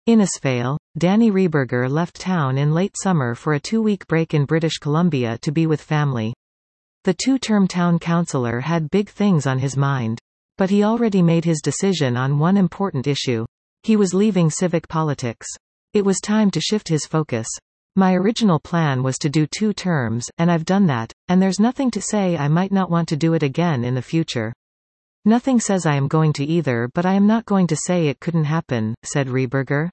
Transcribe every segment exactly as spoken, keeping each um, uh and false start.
Innisfail, Danny Rehberger left town in late summer for a two-week break in British Columbia to be with family. The two-term town councillor had big things on his mind. But he already made his decision on one important issue. He was leaving civic politics. It was time to shift his focus. My original plan was to do two terms, and I've done that, and there's nothing to say I might not want to do it again in the future. Nothing says I am going to either, but I am not going to say it couldn't happen, said Rehberger.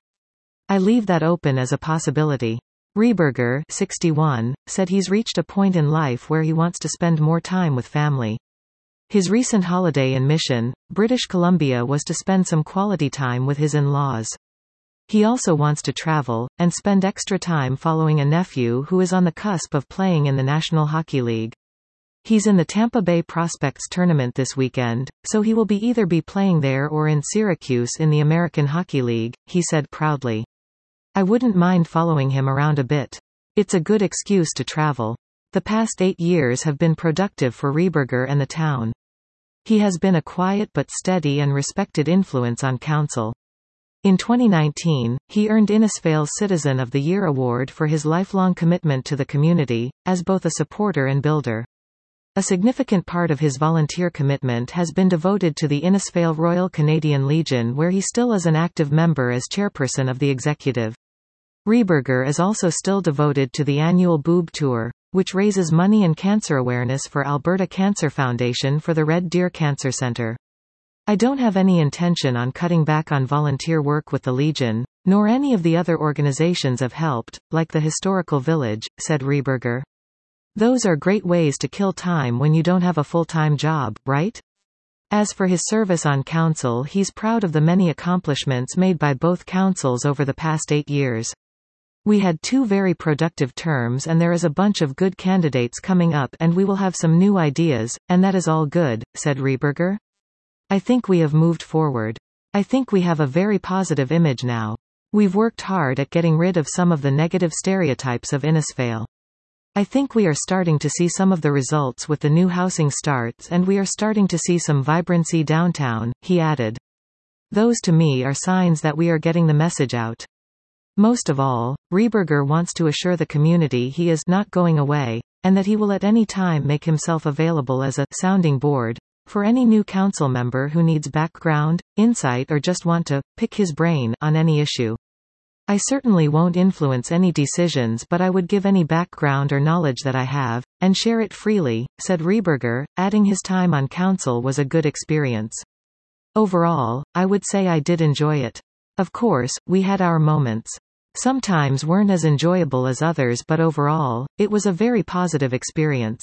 I leave that open as a possibility. Rehberger, sixty-one, said he's reached a point in life where he wants to spend more time with family. His recent holiday in Mission, British Columbia was to spend some quality time with his in-laws. He also wants to travel, and spend extra time following a nephew who is on the cusp of playing in the National Hockey League. He's in the Tampa Bay Prospects tournament this weekend, so he will be either be playing there or in Syracuse in the American Hockey League, he said proudly. I wouldn't mind following him around a bit. It's a good excuse to travel. The past eight years have been productive for Rehberger and the town. He has been a quiet but steady and respected influence on council. In twenty nineteen, he earned Innisfail's Citizen of the Year award for his lifelong commitment to the community, as both a supporter and builder. A significant part of his volunteer commitment has been devoted to the Innisfail Royal Canadian Legion, where he still is an active member as chairperson of the executive. Rehberger is also still devoted to the annual Boob Tour, which raises money and cancer awareness for Alberta Cancer Foundation for the Red Deer Cancer Centre. I don't have any intention on cutting back on volunteer work with the Legion, nor any of the other organizations I've helped, like the Historical Village, said Rehberger. Those are great ways to kill time when you don't have a full-time job, right? As for his service on council, he's proud of the many accomplishments made by both councils over the past eight years. We had two very productive terms and there is a bunch of good candidates coming up and we will have some new ideas, and that is all good, said Rehberger. I think we have moved forward. I think we have a very positive image now. We've worked hard at getting rid of some of the negative stereotypes of Innisfail. I think we are starting to see some of the results with the new housing starts and we are starting to see some vibrancy downtown, he added. Those to me are signs that we are getting the message out. Most of all, Rehberger wants to assure the community he is not going away, and that he will at any time make himself available as a sounding board for any new council member who needs background, insight or just want to pick his brain on any issue. I certainly won't influence any decisions, but I would give any background or knowledge that I have, and share it freely, said Rehberger, adding his time on council was a good experience. Overall, I would say I did enjoy it. Of course, we had our moments. Sometimes weren't as enjoyable as others, but overall, it was a very positive experience.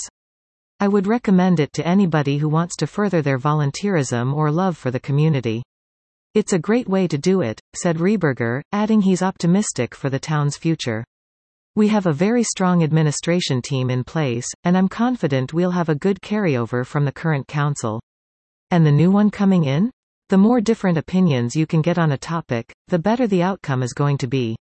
I would recommend it to anybody who wants to further their volunteerism or love for the community. It's a great way to do it, said Rehberger, adding he's optimistic for the town's future. We have a very strong administration team in place, and I'm confident we'll have a good carryover from the current council. And the new one coming in? The more different opinions you can get on a topic, the better the outcome is going to be.